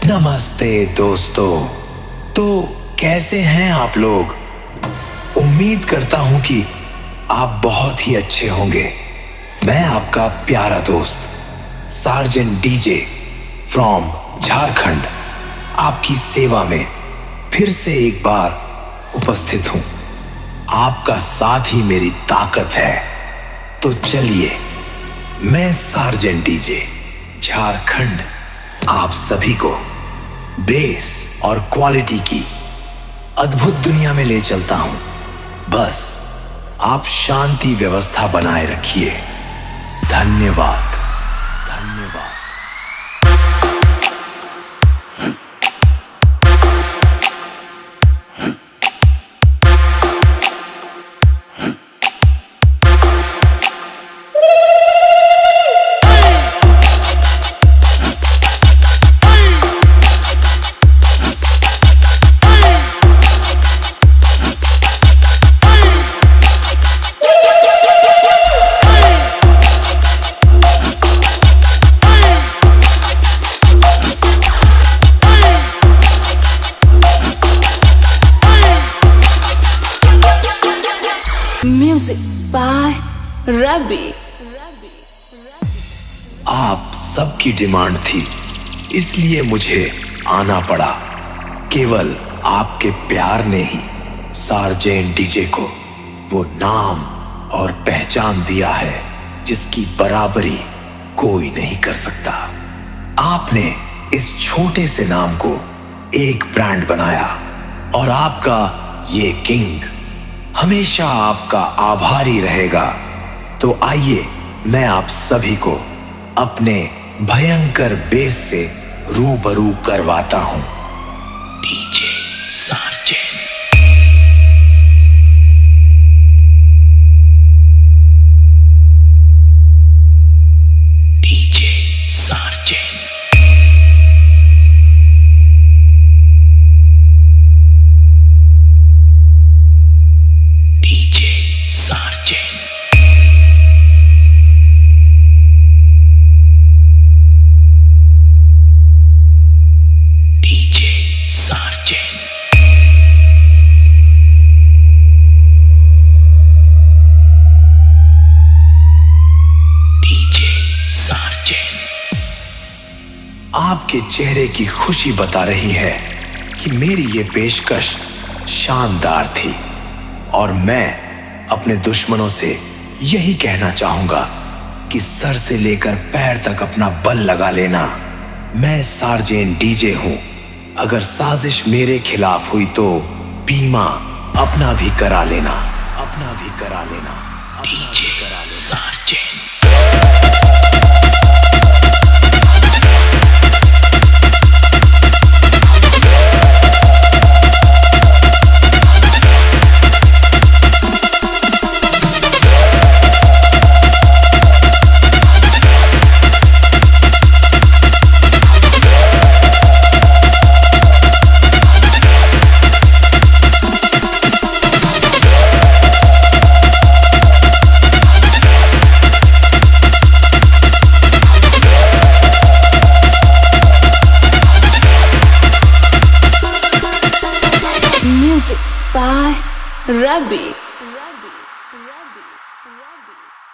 नमस्ते दोस्तों। तो कैसे हैं आप लोग? उम्मीद करता हूं कि आप बहुत ही अच्छे होंगे। मैं आपका प्यारा दोस्त सार्जेंट डीजे फ्रॉम झारखंड आपकी सेवा में फिर से एक बार उपस्थित हूं। आपका साथ ही मेरी ताकत है। तो चलिए, मैं सार्जेंट डीजे झारखंड आप सभी को बेस और क्वालिटी की अद्भुत दुनिया में ले चलता हूं। बस आप शांति व्यवस्था बनाए रखिए। धन्यवाद। धन्यवाद। Music by Ravi। आप सबकी डिमांड थी, इसलिए मुझे आना पड़ा। केवल आपके प्यार ने ही सार्जेंट डीजे को वो नाम और पहचान दिया है जिसकी बराबरी कोई नहीं कर सकता। आपने इस छोटे से नाम को एक ब्रांड बनाया और आपका ये किंग हमेशा आपका आभारी रहेगा। तो आइए, मैं आप सभी को अपने भयंकर बेस से रूबरू करवाता हूं। DJ sergeant. DJ sergeant. DJ sergeant. DJ sergeant. DJ sergeant. आपके चेहरे की खुशी बता रही है कि मेरी ये पेशकश शानदार थी और मैं अपने दुश्मनों से यही कहना चाहूंगा कि सर से लेकर पैर तक अपना बल लगा लेना। मैं सार्जेंट डीजे हूं। अगर साजिश मेरे खिलाफ हुई तो बीमा अपना भी करा लेना। अपना भी करा लेना। DJ sergeant. Music by Ravi।